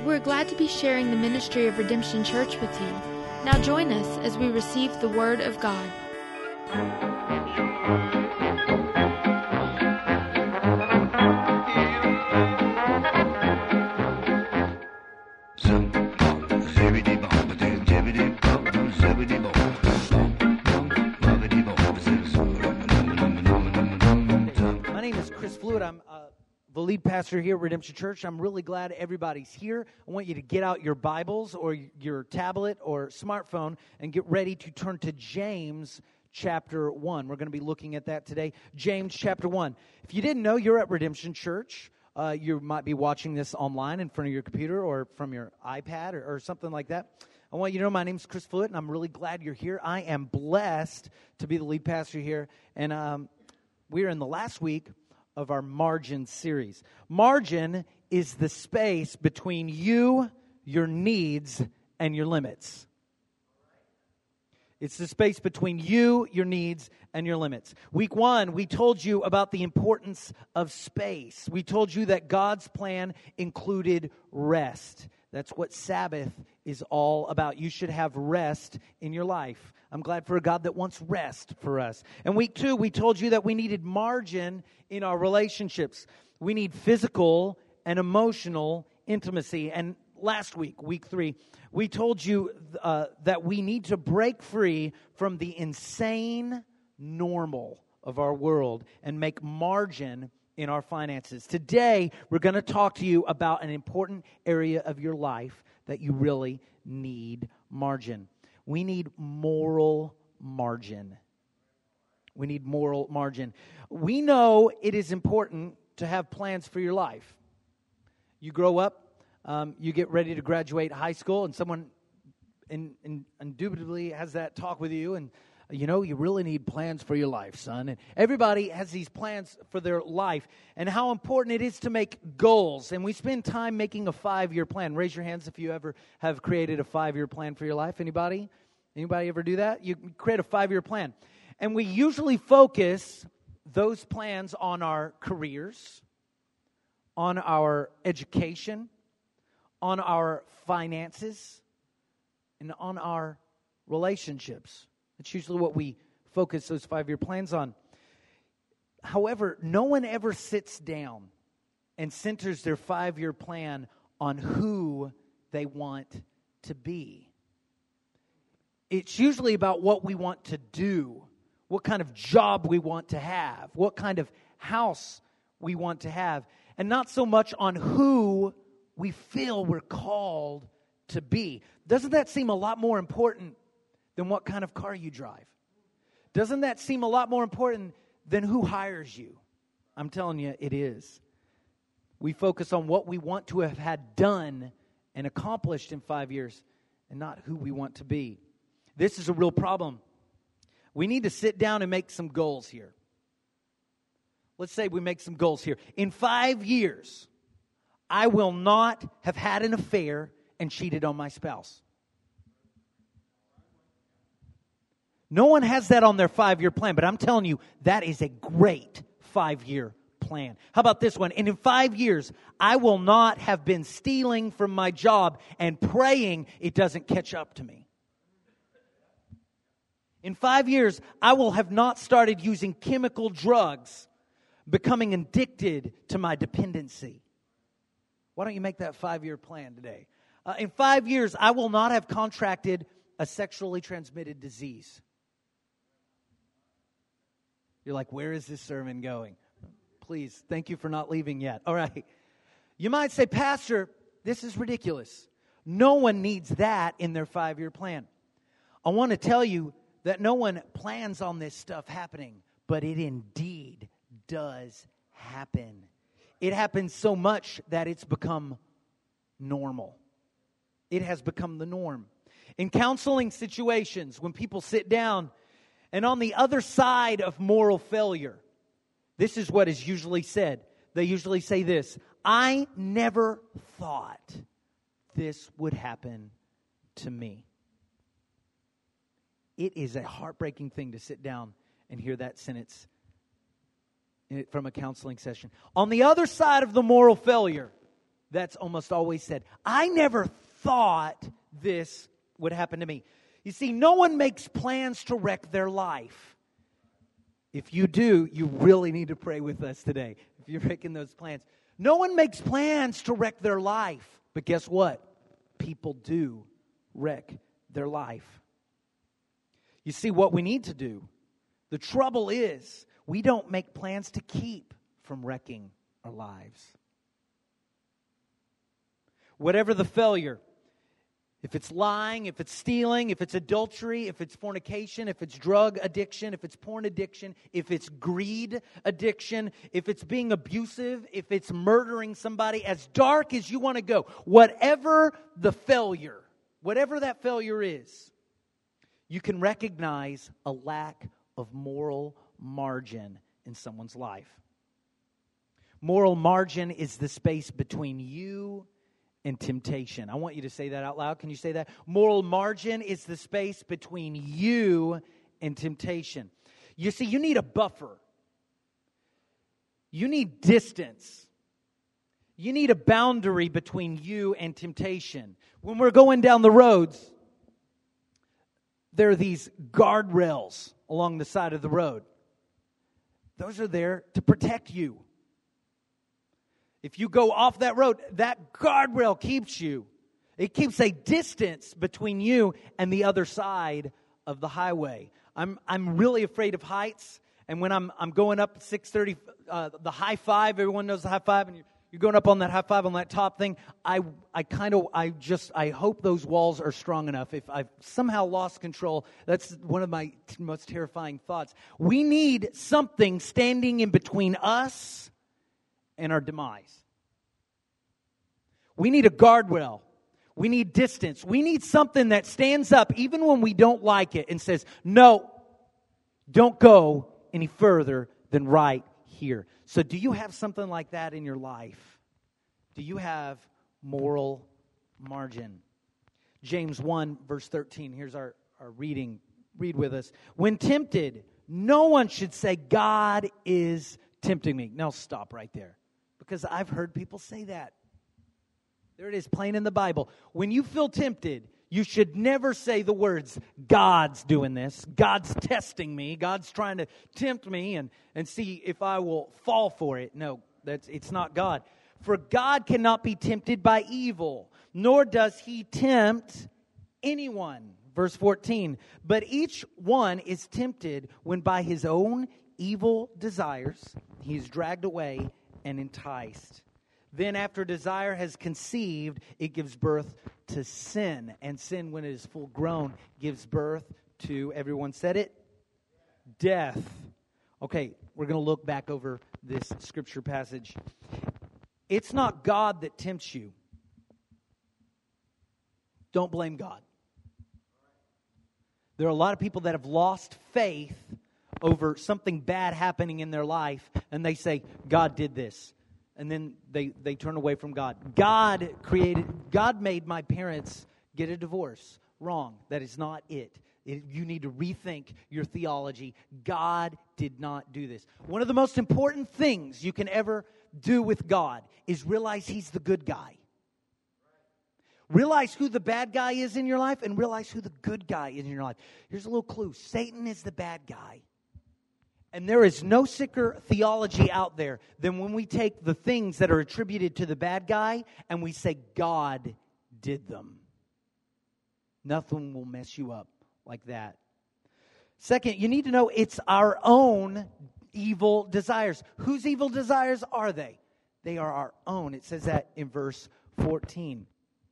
We're glad to be sharing the ministry of Redemption Church with you. Now join us as we receive the Word of God. My name is Chris Fluid. I'm the lead pastor here at Redemption Church. I'm really glad everybody's here. I want you to get out your Bibles or your tablet or smartphone and get ready to turn to James chapter 1. We're going to be looking at that today. James chapter 1. If you didn't know, you're at Redemption Church. You might be watching this online in front of your computer or from your iPad or something like that. I want you to know my name is Chris Fluid, and I'm really glad you're here. I am blessed to be the lead pastor here, and we're in the last week of our Margin series. Margin is the space between you, your needs, and your limits. It's the space between you, your needs, and your limits. Week 1, we told you about the importance of space. We told you that God's plan included rest. That's what Sabbath is all about. You should have rest in your life. I'm glad for a God that wants rest for us. And week 2, we told you that we needed margin in our relationships. We need physical and emotional intimacy. And last week, week 3, we told you that we need to break free from the insane normal of our world and make margin in our finances. Today, we're going to talk to you about an important area of your life that you really need margin. We need moral margin. We need moral margin. We know it is important to have plans for your life. You grow up, you get ready to graduate high school, and someone indubitably has that talk with you, and you know, you really need plans for your life, son. And everybody has these plans for their life and how important it is to make goals. And we spend time making a 5-year plan. Raise your hands if you ever have created a 5-year plan for your life. Anybody? Anybody ever do that? You create a 5-year plan. And we usually focus those plans on our careers, on our education, on our finances, and on our relationships. That's usually what we focus those 5-year plans on. However, no one ever sits down and centers their 5-year plan on who they want to be. It's usually about what we want to do, what kind of job we want to have, what kind of house we want to have, and not so much on who we feel we're called to be. Doesn't that seem a lot more important than what kind of car you drive? Doesn't that seem a lot more important than who hires you? I'm telling you, it is. We focus on what we want to have had done and accomplished in 5 years and not who we want to be. This is a real problem. We need to sit down and make some goals here. Let's say we make some goals here. In 5 years, I will not have had an affair and cheated on my spouse. No one has that on their 5-year plan, but I'm telling you, that is a great 5-year plan. How about this one? And in 5 years, I will not have been stealing from my job and praying it doesn't catch up to me. In 5 years, I will have not started using chemical drugs, becoming addicted to my dependency. Why don't you make that 5-year plan today? In 5 years, I will not have contracted a sexually transmitted disease. You're like, where is this sermon going? Please, thank you for not leaving yet. All right. You might say, Pastor, this is ridiculous. No one needs that in their 5-year plan. I want to tell you that no one plans on this stuff happening, but it indeed does happen. It happens so much that it's become normal. It has become the norm. In counseling situations, when people sit down, and on the other side of moral failure, this is what is usually said. They usually say this: I never thought this would happen to me. It is a heartbreaking thing to sit down and hear that sentence from a counseling session. On the other side of the moral failure, that's almost always said. I never thought this would happen to me. You see, no one makes plans to wreck their life. If you do, you really need to pray with us today. If you're making those plans. No one makes plans to wreck their life. But guess what? People do wreck their life. You see, what we need to do, the trouble is, we don't make plans to keep from wrecking our lives. Whatever the failure, if it's lying, if it's stealing, if it's adultery, if it's fornication, if it's drug addiction, if it's porn addiction, if it's greed addiction, if it's being abusive, if it's murdering somebody, as dark as you want to go, whatever the failure, whatever that failure is, you can recognize a lack of moral margin in someone's life. Moral margin is the space between you and temptation. I want you to say that out loud. Can you say that? Moral margin is the space between you and temptation. You see, you need a buffer. You need distance. You need a boundary between you and temptation. When we're going down the roads, there are these guardrails along the side of the road. Those are there to protect you. If you go off that road, that guardrail keeps you. It keeps a distance between you and the other side of the highway. I'm really afraid of heights, and when I'm going up 630, the high five, everyone knows the high five, and you're going up on that high five on that top thing. I hope those walls are strong enough. If I've somehow lost control, that's one of my most terrifying thoughts. We need something standing in between us and our demise. We need a guardrail. We need distance. We need something that stands up even when we don't like it and says, no, don't go any further than right here. So do you have something like that in your life? Do you have moral margin? James 1 verse 13. Here's our reading. Read with us. When tempted, no one should say, God is tempting me. Now stop right there. Because I've heard people say that. There it is, plain in the Bible. When you feel tempted, you should never say the words, God's doing this, God's testing me, God's trying to tempt me and see if I will fall for it. No, it's not God. For God cannot be tempted by evil, nor does He tempt anyone. Verse 14, but each one is tempted when by his own evil desires he is dragged away and enticed. Then after desire has conceived, it gives birth to sin. And sin, when it is full grown, gives birth to, everyone said it? Death. Okay, we're going to look back over this scripture passage. It's not God that tempts you. Don't blame God. There are a lot of people that have lost faith over something bad happening in their life, and they say, God did this. And then they turn away from God. God made my parents get a divorce. Wrong. That is not it. You need to rethink your theology. God did not do this. One of the most important things you can ever do with God is realize He's the good guy. Realize who the bad guy is in your life and realize who the good guy is in your life. Here's a little clue. Satan is the bad guy. And there is no sicker theology out there than when we take the things that are attributed to the bad guy and we say God did them. Nothing will mess you up like that. Second, you need to know it's our own evil desires. Whose evil desires are they? They are our own. It says that in verse 14.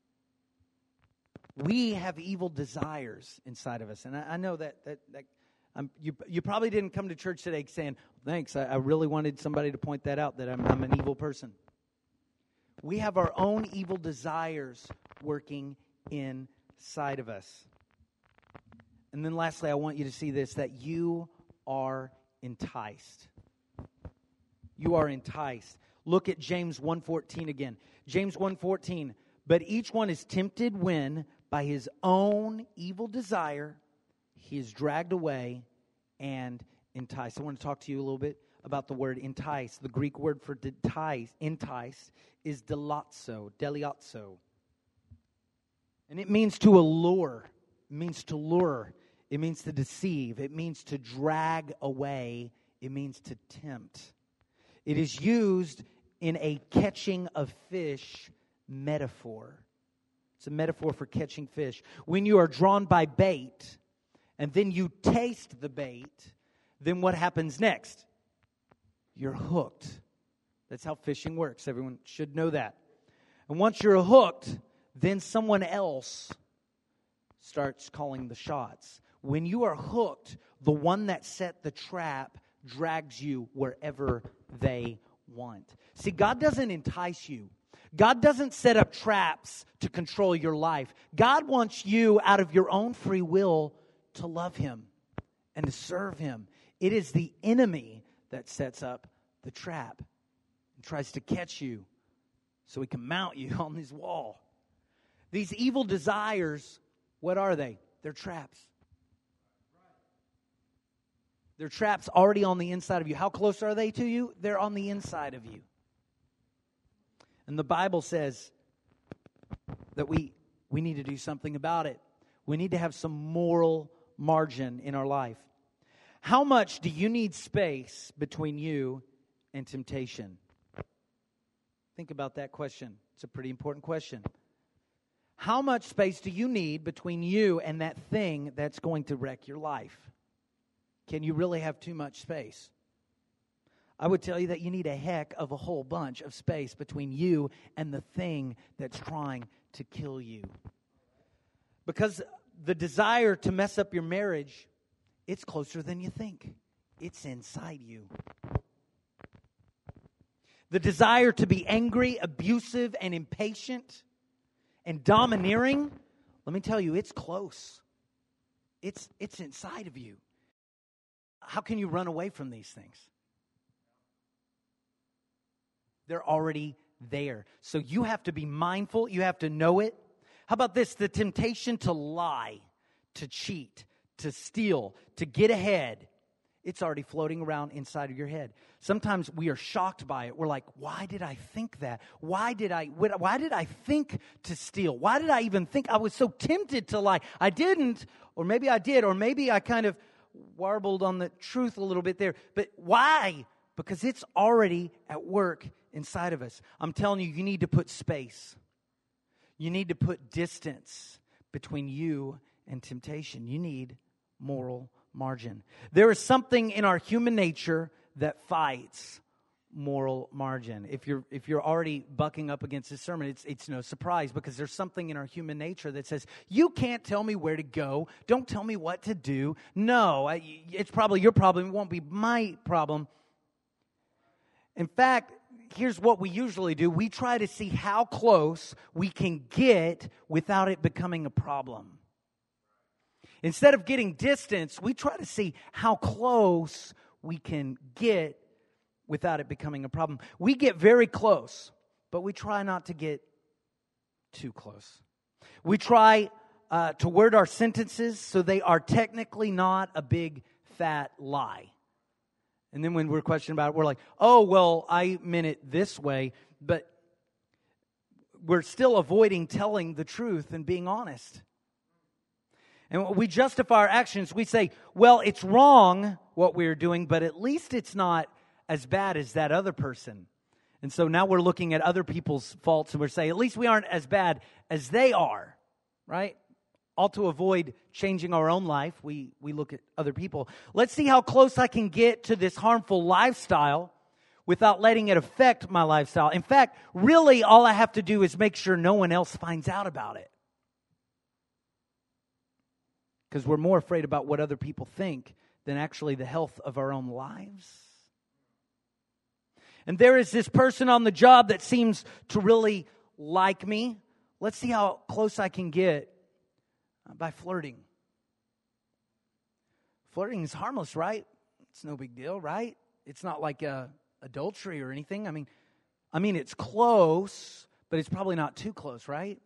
We have evil desires inside of us. And I know that you probably didn't come to church today saying, thanks, I really wanted somebody to point that out, that I'm an evil person. We have our own evil desires working inside of us. And then lastly, I want you to see this, that you are enticed. You are enticed. Look at James 1:14 again. James 1:14. But each one is tempted when, by his own evil desire, he is dragged away and enticed. I want to talk to you a little bit about the word entice. The Greek word for entice is deliatzo. And it means to allure. It means to lure. It means to deceive. It means to drag away. It means to tempt. It is used in a catching of fish metaphor. It's a metaphor for catching fish. When you are drawn by bait, and then you taste the bait, then what happens next? You're hooked. That's how fishing works. Everyone should know that. And once you're hooked, then someone else starts calling the shots. When you are hooked, the one that set the trap drags you wherever they want. See, God doesn't entice you. God doesn't set up traps to control your life. God wants you, out of your own free will, to love Him and to serve Him. It is the enemy that sets up the trap and tries to catch you so he can mount you on his wall. These evil desires, what are they? They're traps. They're traps already on the inside of you. How close are they to you? They're on the inside of you. And the Bible says that we need to do something about it. We need to have some moral margin in our life. How much do you need space between you and temptation? Think about that question. It's a pretty important question. How much space do you need between you and that thing that's going to wreck your life? Can you really have too much space? I would tell you that you need a heck of a whole bunch of space between you and the thing that's trying to kill you. Because the desire to mess up your marriage, it's closer than you think. It's inside you. The desire to be angry, abusive, and impatient, and domineering, let me tell you, it's close. It's inside of you. How can you run away from these things? They're already there. So you have to be mindful. You have to know it. How about this? The temptation to lie, to cheat, to steal, to get ahead. It's already floating around inside of your head. Sometimes we are shocked by it. We're like, why did I think that? Why did I think to steal? Why did I even think? I was so tempted to lie. I didn't, or maybe I did, or maybe I kind of warbled on the truth a little bit there. But why? Because it's already at work inside of us. I'm telling you, you need to put space. You need to put distance between you and temptation. You need moral margin. There is something in our human nature that fights moral margin. If you're already bucking up against this sermon, it's no surprise, because there's something in our human nature that says, you can't tell me where to go. Don't tell me what to do. No, it's probably your problem. It won't be my problem. In fact, here's what we usually do. We try to see how close we can get without it becoming a problem. Instead of getting distance, we try to see how close we can get without it becoming a problem. We get very close, but we try not to get too close. We try to word our sentences so they are technically not a big, fat lie. And then when we're questioned about it, we're like, oh, well, I meant it this way, but we're still avoiding telling the truth and being honest. And we justify our actions. We say, well, it's wrong what we're doing, but at least it's not as bad as that other person. And so now we're looking at other people's faults and we're saying, at least we aren't as bad as they are, right? All to avoid changing our own life, we look at other people. Let's see how close I can get to this harmful lifestyle without letting it affect my lifestyle. In fact, really all I have to do is make sure no one else finds out about it. Because we're more afraid about what other people think than actually the health of our own lives. And there is this person on the job that seems to really like me. Let's see how close I can get by flirting. Flirting is harmless, right? It's no big deal, right? It's not like adultery or anything. I mean, it's close, but it's probably not too close, right?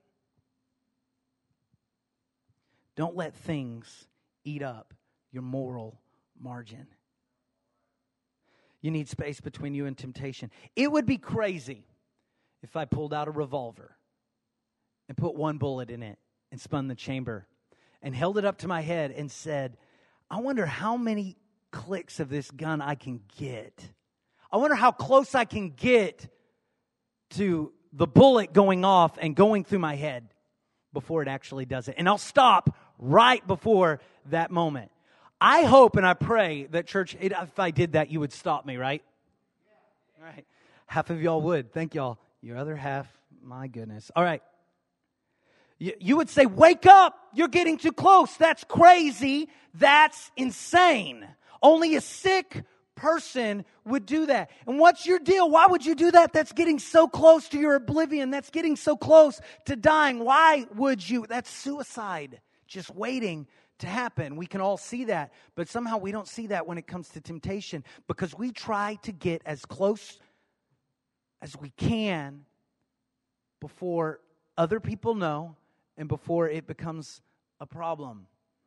Don't let things eat up your moral margin. You need space between you and temptation. It would be crazy if I pulled out a revolver and put one bullet in it and spun the chamber and held it up to my head and said, I wonder how many clicks of this gun I can get. I wonder how close I can get to the bullet going off and going through my head before it actually does it. And I'll stop right before that moment. I hope and I pray that church, if I did that, you would stop me, right? All right. Half of y'all would. Thank y'all. Your other half, my goodness. All right. You would say, wake up. You're getting too close. That's crazy. That's insane. Only a sick person would do that. And what's your deal? Why would you do that? That's getting so close to your oblivion. That's getting so close to dying. Why would you? That's suicide. Just waiting to happen. We can all see that, but somehow we don't see that when it comes to temptation because we try to get as close as we can before other people know and before it becomes a problem.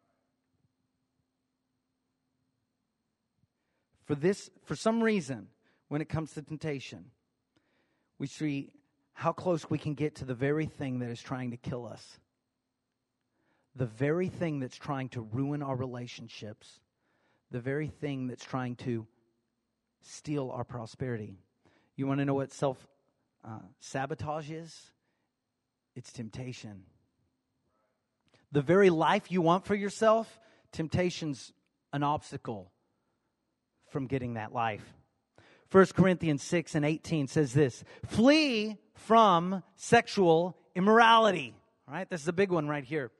For some reason, when it comes to temptation, we see how close we can get to the very thing that is trying to kill us. The very thing that's trying to ruin our relationships. The very thing that's trying to steal our prosperity. You want to know what self-sabotage is? It's temptation. The very life you want for yourself, temptation's an obstacle from getting that life. 1 Corinthians 6:18 says this, flee from sexual immorality. All right, this is a big one right here.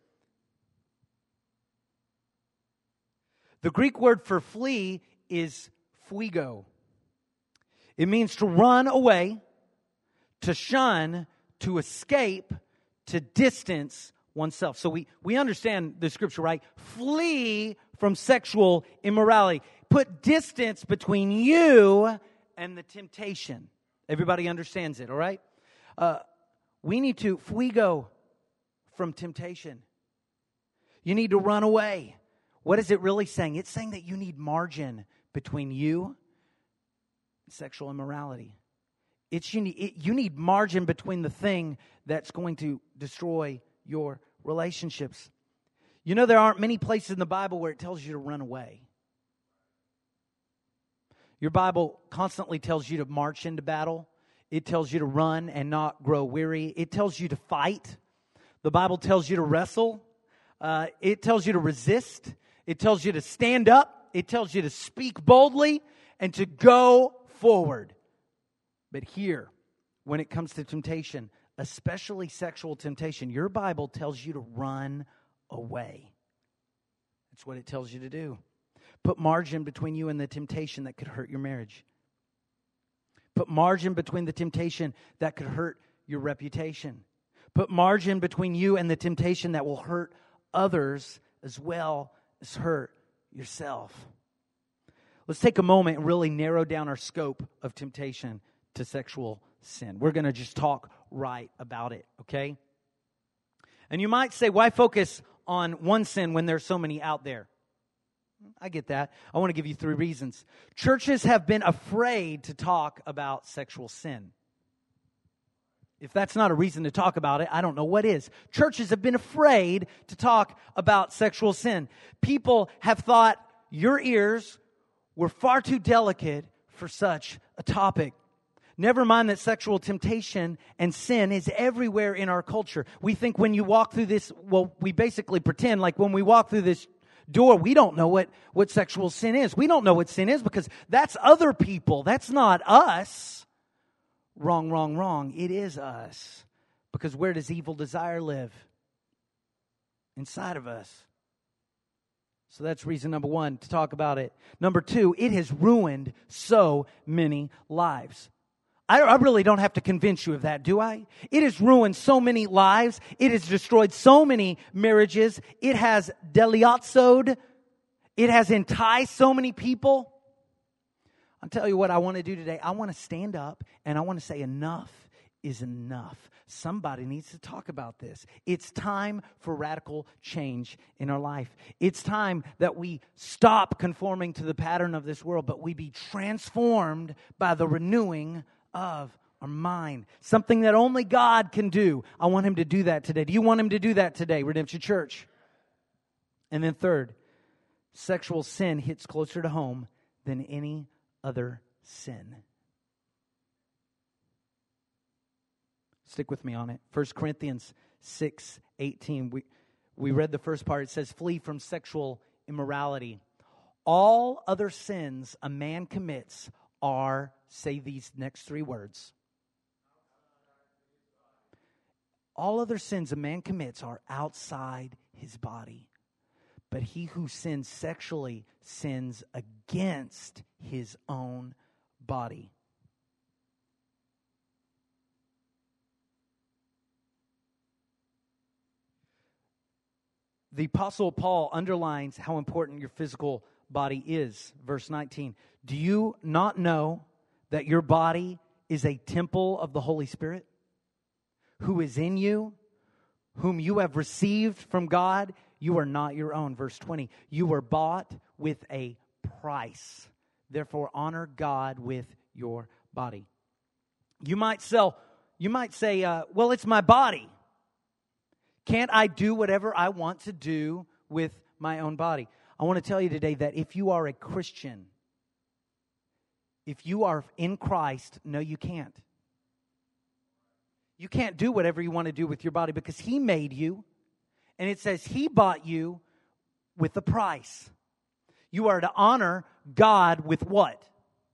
The Greek word for flee is fuigo. It means to run away, to shun, to escape, to distance oneself. So we understand the scripture, right? Flee from sexual immorality. Put distance between you and the temptation. Everybody understands it, all right? We need to fuigo from temptation. You need to run away. What is it really saying? It's saying that you need margin between you and sexual immorality. You need margin between the thing that's going to destroy your relationships. You know, there aren't many places in the Bible where it tells you to run away. Your Bible constantly tells you to march into battle. It tells you to run and not grow weary. It tells you to fight. The Bible tells you to wrestle. It tells you to resist. It tells you to stand up. It tells you to speak boldly and to go forward. But here, when it comes to temptation, especially sexual temptation, your Bible tells you to run away. That's what it tells you to do. Put margin between you and the temptation that could hurt your marriage. Put margin between the temptation that could hurt your reputation. Put margin between you and the temptation that will hurt others as well as hurt yourself. Let's take a moment and really narrow down our scope of temptation to sexual sin. We're going to just talk right about it, okay? And you might say, why focus on one sin when there's so many out there? I get that. I want to give you 3 reasons. Churches have been afraid to talk about sexual sin. If that's not a reason to talk about it, I don't know what is. Churches have been afraid to talk about sexual sin. People have thought your ears were far too delicate for such a topic. Never mind that sexual temptation and sin is everywhere in our culture. We think when you walk through this, we basically pretend like when we walk through this door, we don't know what sexual sin is. We don't know what sin is because that's other people. That's not us. Wrong. It is us. Because where does evil desire live? Inside of us. So that's reason number 1 to talk about it. Number 2, it has ruined so many lives. I really don't have to convince you of that, do I? It has ruined so many lives. It has destroyed so many marriages. It has deliazzoed. It has enticed so many people. I'll tell you what I want to do today. I want to stand up and I want to say enough is enough. Somebody needs to talk about this. It's time for radical change in our life. It's time that we stop conforming to the pattern of this world, but we be transformed by the renewing of our mind. Something that only God can do. I want Him to do that today. Do you want Him to do that today, Redemption Church? And then third, sexual sin hits closer to home than any other sin. Stick with me on it. 1 Corinthians 6:18. We read the first part. It says, flee from sexual immorality. All other sins a man commits are, say these next three words. All other sins a man commits are outside his body. But he who sins sexually sins against his own body. The Apostle Paul underlines how important your physical body is. Verse 19. Do you not know that your body is a temple of the Holy Spirit, who is in you, whom you have received from God? You are not your own. Verse 20. You were bought with a price. Therefore, honor God with your body. You might say, well, it's my body. Can't I do whatever I want to do with my own body? I want to tell you today that if you are a Christian, if you are in Christ, no, you can't. You can't do whatever you want to do with your body because He made you, and it says He bought you with a price. You are to honor God with what?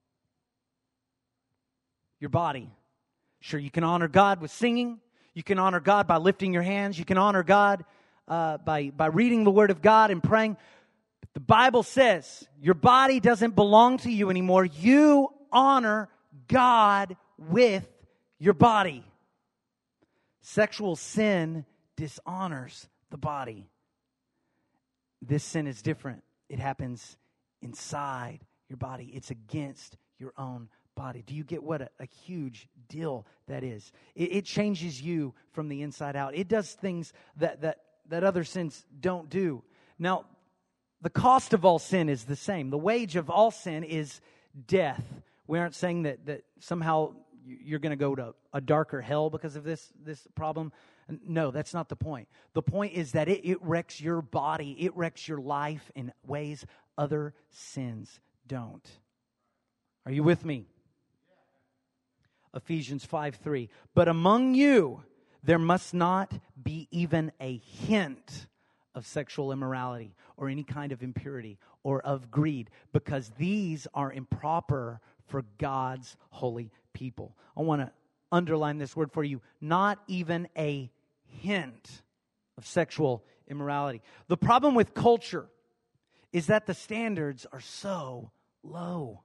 Your body. Sure, you can honor God with singing. You can honor God by lifting your hands. You can honor God by reading the Word of God and praying. But the Bible says your body doesn't belong to you anymore. You honor God with your body. Sexual sin dishonors the body. This sin is different. It happens inside your body. It's against your own body. Do you get what a huge deal that is? It changes you from the inside out. It does things that other sins don't do. Now, the cost of all sin is the same. The wage of all sin is death. We aren't saying that somehow you're going to go to a darker hell because of this problem. No, that's not the point. The point is that it wrecks your body. It wrecks your life in ways other sins don't. Are you with me? Ephesians 5:3. But among you there must not be even a hint of sexual immorality or any kind of impurity or of greed, because these are improper for God's holy people. I want to underline this word for you. Not even a hint of sexual immorality. The problem with culture is that the standards are so low.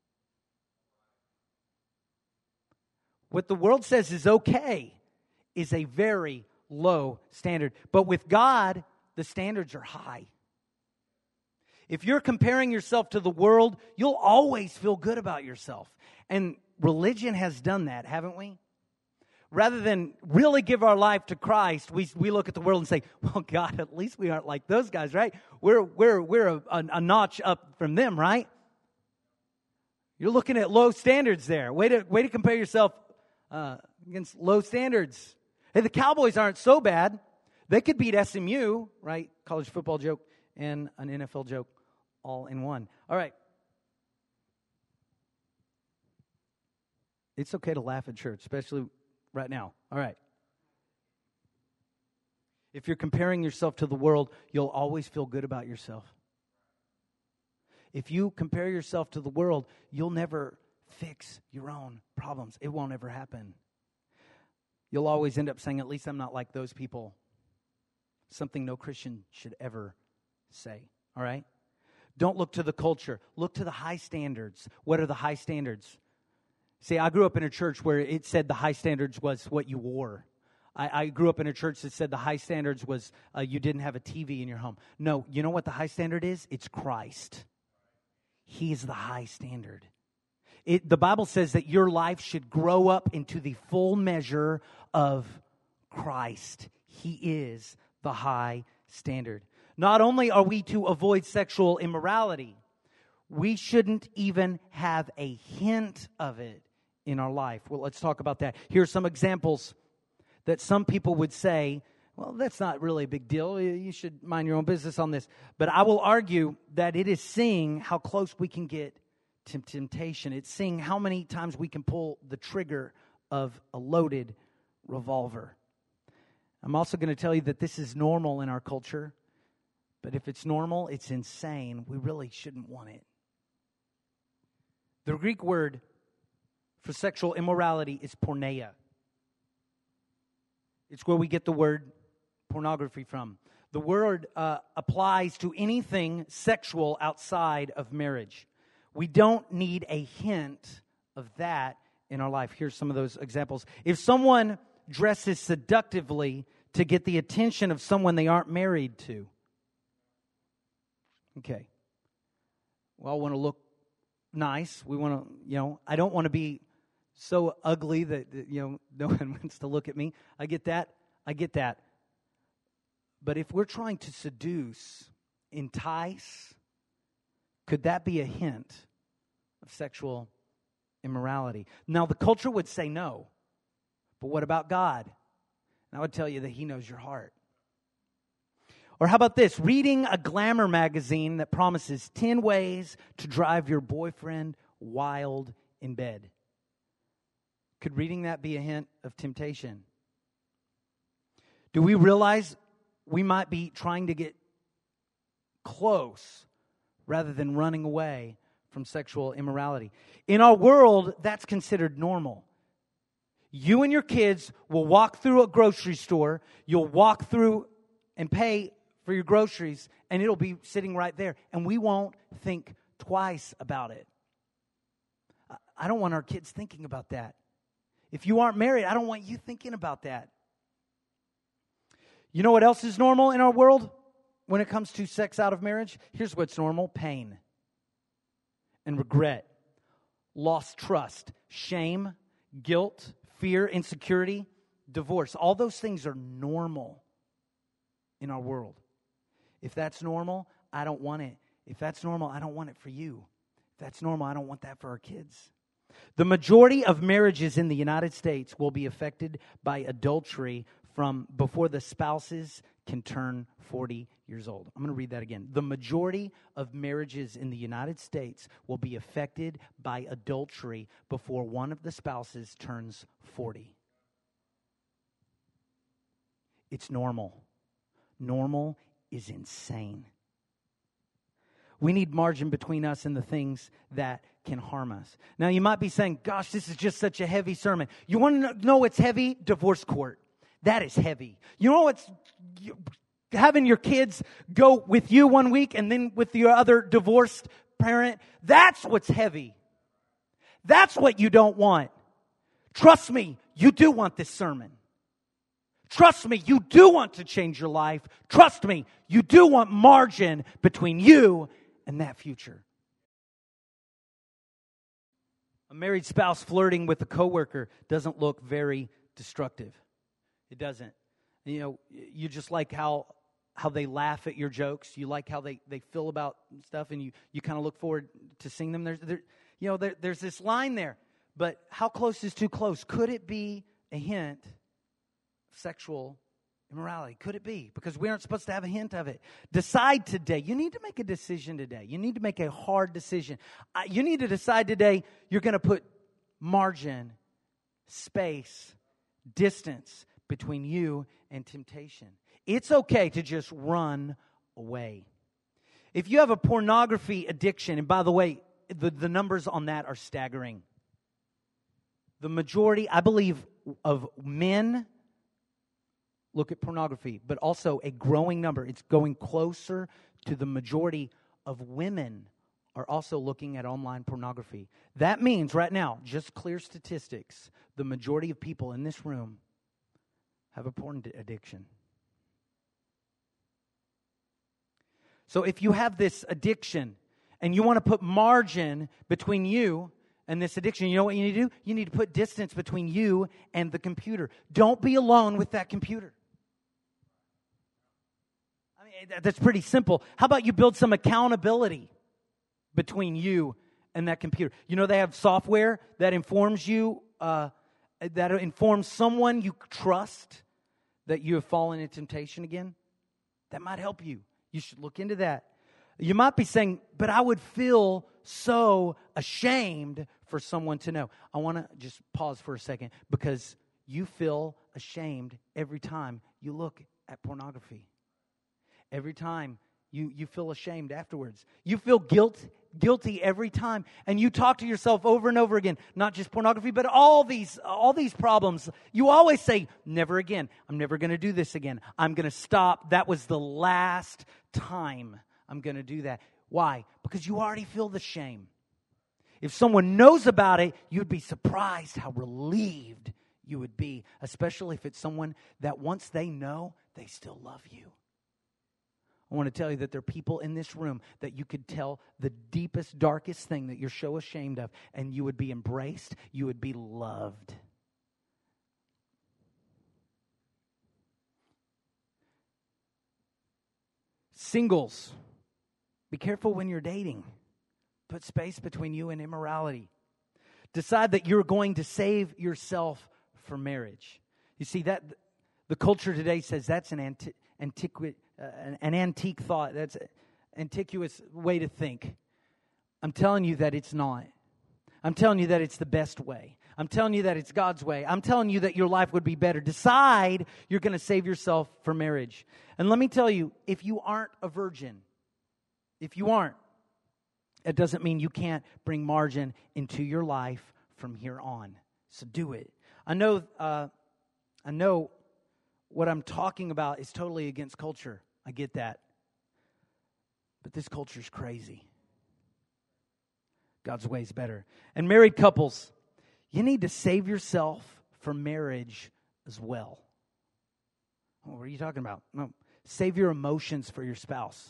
What the world says is okay is a very low standard. But with God, the standards are high. If you're comparing yourself to the world, you'll always feel good about yourself. And religion has done that, haven't we? Rather than really give our life to Christ, we look at the world and say, well, God, at least we aren't like those guys, right? We're a notch up from them, right? You're looking at low standards there. Way to compare yourself against low standards. Hey, the Cowboys aren't so bad. They could beat SMU, right? College football joke and an NFL joke all in one. All right. It's okay to laugh at church, especially right now. All right. If you're comparing yourself to the world, you'll always feel good about yourself. If you compare yourself to the world, you'll never fix your own problems. It won't ever happen. You'll always end up saying, at least I'm not like those people. Something no Christian should ever say. All right? Don't look to the culture. Look to the high standards. What are the high standards? See, I grew up in a church where it said the high standards was what you wore. I grew up in a church that said the high standards was you didn't have a TV in your home. No, you know what the high standard is? It's Christ. He is the high standard. The Bible says that your life should grow up into the full measure of Christ. He is the high standard. Not only are we to avoid sexual immorality, we shouldn't even have a hint of it in our life. Well, let's talk about that. Here are some examples that some people would say, well, that's not really a big deal. You should mind your own business on this. But I will argue that it is seeing how close we can get to temptation. It's seeing how many times we can pull the trigger of a loaded revolver. I'm also going to tell you that this is normal in our culture. But if it's normal, it's insane. We really shouldn't want it. The Greek word for sexual immorality is porneia. It's where we get the word pornography from. The word applies to anything sexual outside of marriage. We don't need a hint of that in our life. Here's some of those examples. If someone dresses seductively to get the attention of someone they aren't married to. Okay. Well, I want to look nice. We want to, I don't want to be so ugly that, no one wants to look at me. I get that. But if we're trying to seduce, entice, could that be a hint of sexual immorality? Now, the culture would say no. But what about God? And I would tell you that He knows your heart. Or how about this? Reading a glamour magazine that promises 10 ways to drive your boyfriend wild in bed. Could reading that be a hint of temptation? Do we realize we might be trying to get close rather than running away from sexual immorality? In our world, that's considered normal. You and your kids will walk through a grocery store. You'll walk through and pay for your groceries, and it'll be sitting right there. And we won't think twice about it. I don't want our kids thinking about that. If you aren't married, I don't want you thinking about that. You know what else is normal in our world when it comes to sex out of marriage? Here's what's normal: pain and regret, lost trust, shame, guilt, fear, insecurity, divorce. All those things are normal in our world. If that's normal, I don't want it. If that's normal, I don't want it for you. If that's normal, I don't want that for our kids. The majority of marriages in the United States will be affected by adultery from before the spouses can turn 40 years old. I'm going to read that again. The majority of marriages in the United States will be affected by adultery before one of the spouses turns 40. It's normal. Normal is insane. We need margin between us and the things that can harm us. Now, you might be saying, gosh, this is just such a heavy sermon. You want to know what's heavy? Divorce court. That is heavy. You know what's having your kids go with you one week and then with your other divorced parent? That's what's heavy. That's what you don't want. Trust me, you do want this sermon. Trust me, you do want to change your life. Trust me, you do want margin between you and that future. A married spouse flirting with a coworker doesn't look very destructive. It doesn't. You just like how they laugh at your jokes. You like how they feel about stuff, and you kind of look forward to seeing them. There's this line there. But how close is too close? Could it be a hint of sexual immorality? Could it be? Because we aren't supposed to have a hint of it. Decide today. You need to make a decision today. You need to make a hard decision. You need to decide today you're going to put margin, space, distance between you and temptation. It's okay to just run away. If you have a pornography addiction, and by the way, the numbers on that are staggering. The majority, I believe, of men look at pornography, but also a growing number. It's going closer to the majority of women are also looking at online pornography. That means right now, just clear statistics, the majority of people in this room have a porn addiction. So if you have this addiction and you want to put margin between you and this addiction, you know what you need to do? You need to put distance between you and the computer. Don't be alone with that computer. I mean, that's pretty simple. How about you build some accountability between you and that computer? You know, they have software that informs you, that informs someone you trust that you have fallen into temptation again. That might help you. You should look into that. You might be saying, but I would feel so ashamed for someone to know. I want to just pause for a second, because you feel ashamed every time you look at pornography. Every time you feel ashamed afterwards. You feel guilty every time. And you talk to yourself over and over again, not just pornography, but all these problems. You always say, never again. I'm never going to do this again. I'm going to stop. That was the last time I'm going to do that. Why? Because you already feel the shame. If someone knows about it, you'd be surprised how relieved you would be, especially if it's someone that once they know, they still love you. I want to tell you that there are people in this room that you could tell the deepest, darkest thing that you're so ashamed of, and you would be embraced, you would be loved. Singles, be careful when you're dating. Put space between you and immorality. Decide that you're going to save yourself for marriage. You see, that the culture today says that's an antique thought. That's an antiquous way to think. I'm telling you that it's not. I'm telling you that it's the best way. I'm telling you that it's God's way. I'm telling you that your life would be better. Decide you're going to save yourself for marriage. And let me tell you, if you aren't a virgin, if you aren't, it doesn't mean you can't bring margin into your life from here on. So do it. I know what I'm talking about is totally against culture. I get that. But this culture is crazy. God's way is better. And married couples, you need to save yourself for marriage as well. What are you talking about? No, save your emotions for your spouse.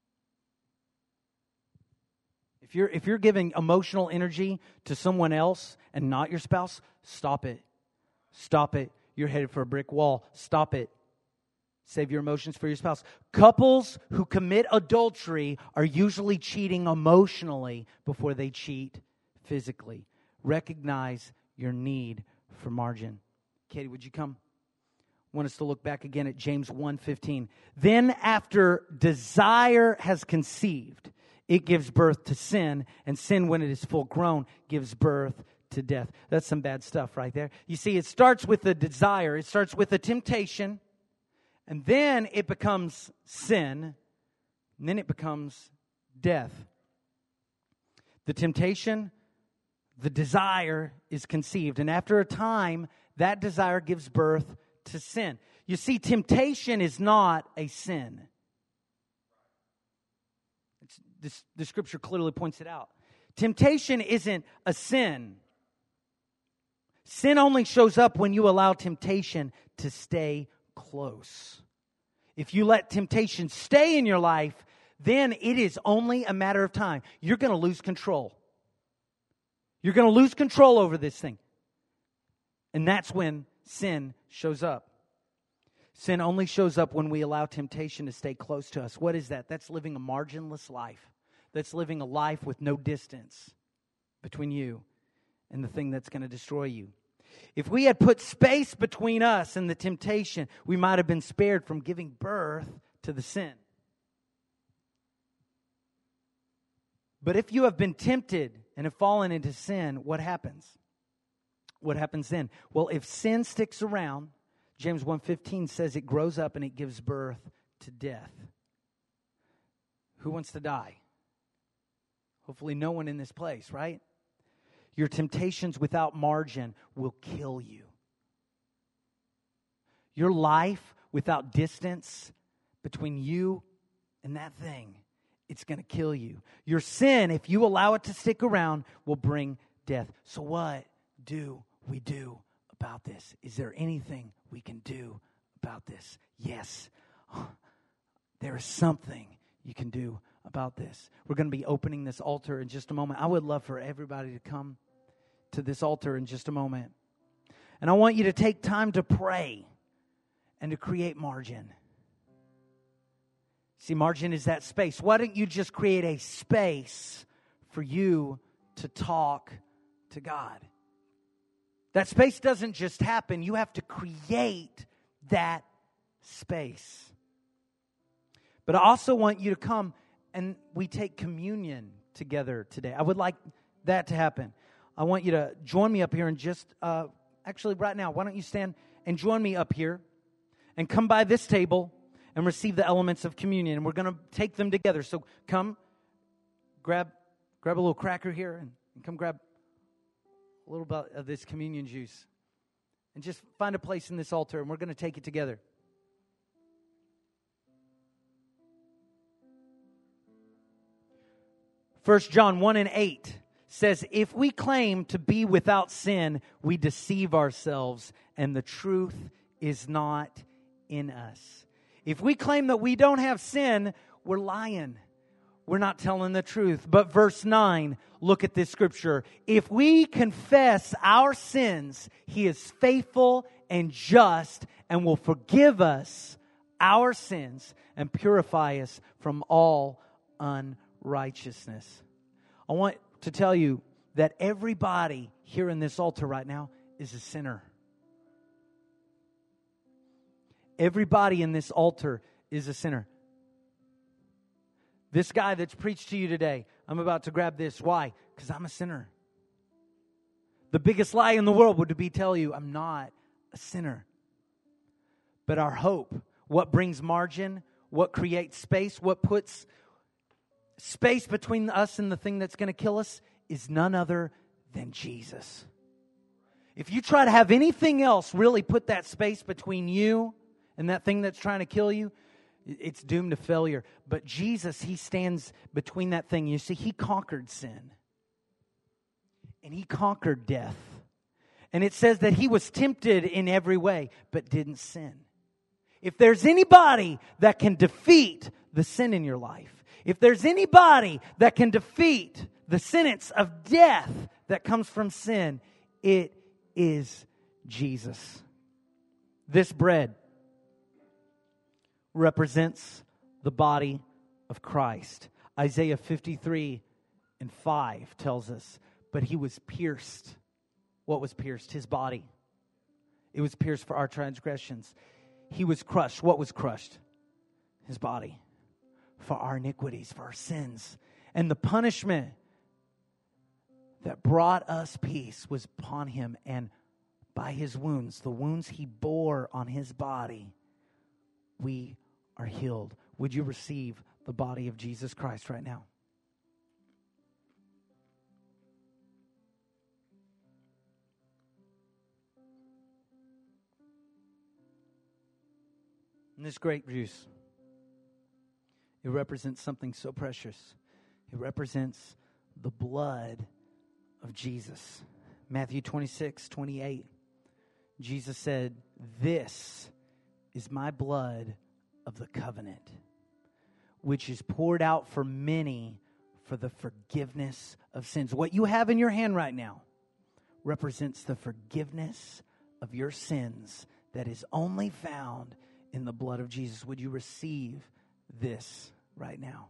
If you're giving emotional energy to someone else and not your spouse, stop it. Stop it. You're headed for a brick wall. Stop it. Save your emotions for your spouse. Couples who commit adultery are usually cheating emotionally before they cheat physically. Recognize your need for margin. Katie, would you come? I want us to look back again at James 1:15. Then after desire has conceived, it gives birth to sin, and sin, when it is full grown, gives birth to death. That's some bad stuff right there. You see, it starts with a desire. It starts with a temptation, and then it becomes sin, and then it becomes death. The temptation, the desire is conceived, and after a time, that desire gives birth to sin. You see, temptation is not a sin. The scripture clearly points it out. Temptation isn't a sin. Sin only shows up when you allow temptation to stay close. If you let temptation stay in your life, then it is only a matter of time. You're going to lose control. You're going to lose control over this thing. And that's when sin shows up. Sin only shows up when we allow temptation to stay close to us. What is that? That's living a marginless life. That's living a life with no distance between you and the thing that's going to destroy you. If we had put space between us and the temptation, we might have been spared from giving birth to the sin. But if you have been tempted and have fallen into sin, what happens? What happens then? Well, if sin sticks around, James 1:15 says it grows up and it gives birth to death. Who wants to die? Hopefully no one in this place, right? Your temptations without margin will kill you. Your life without distance between you and that thing, it's going to kill you. Your sin, if you allow it to stick around, will bring death. So what do we do about this? Is there anything we can do about this? Yes. There is something you can do about this. We're going to be opening this altar in just a moment. I would love for everybody to come. to this altar in just a moment. And I want you to take time to pray and to create margin. See, margin is that space. Why don't you just create a space for you to talk to God? That space doesn't just happen. You have to create that space. But I also want you to come and we take communion together today. I would like that to happen. I want you to join me up here and just, actually right now, why don't you stand and join me up here and come by this table and receive the elements of communion. And we're going to take them together. So come, grab a little cracker here and come grab a little bit of this communion juice. And just find a place in this altar and we're going to take it together. First John 1:8 says, if we claim to be without sin, we deceive ourselves and the truth is not in us. If we claim that we don't have sin, we're lying. We're not telling the truth. But verse 9, look at this scripture. If we confess our sins, He is faithful and just and will forgive us our sins and purify us from all unrighteousness. I want to tell you that everybody here in this altar right now is a sinner. Everybody in this altar is a sinner. This guy that's preached to you today, I'm about to grab this. Why? Because I'm a sinner. The biggest lie in the world would be tell you I'm not a sinner. But our hope, what brings margin, what creates space, what puts space between us and the thing that's going to kill us is none other than Jesus. If you try to have anything else really put that space between you and that thing that's trying to kill you, it's doomed to failure. But Jesus, He stands between that thing. You see, He conquered sin. And He conquered death. And it says that He was tempted in every way, but didn't sin. If there's anybody that can defeat the sin in your life, if there's anybody that can defeat the sentence of death that comes from sin, it is Jesus. This bread represents the body of Christ. Isaiah 53:5 tells us, but He was pierced. What was pierced? His body. It was pierced for our transgressions. He was crushed. What was crushed? His body. For our iniquities, for our sins. And the punishment that brought us peace was upon Him, and by His wounds, the wounds He bore on His body, we are healed. Would you receive the body of Jesus Christ right now? And this grape juice, it represents something so precious. It represents the blood of Jesus. Matthew 26:28. Jesus said, "This is my blood of the covenant, which is poured out for many for the forgiveness of sins." What you have in your hand right now represents the forgiveness of your sins that is only found in the blood of Jesus. Would you receive this right now?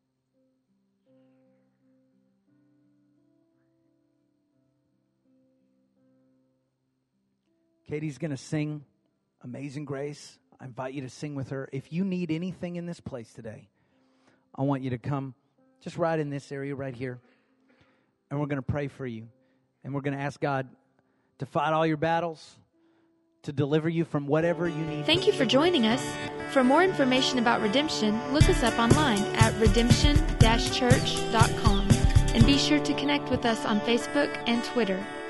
Katie's going to sing Amazing Grace. I invite you to sing with her. If you need anything in this place today, I want you to come just right in this area right here. And we're going to pray for you. And we're going to ask God to fight all your battles, to deliver you from whatever you need. Thank you for joining us. For more information about Redemption, look us up online at redemption-church.com. And be sure to connect with us on Facebook and Twitter.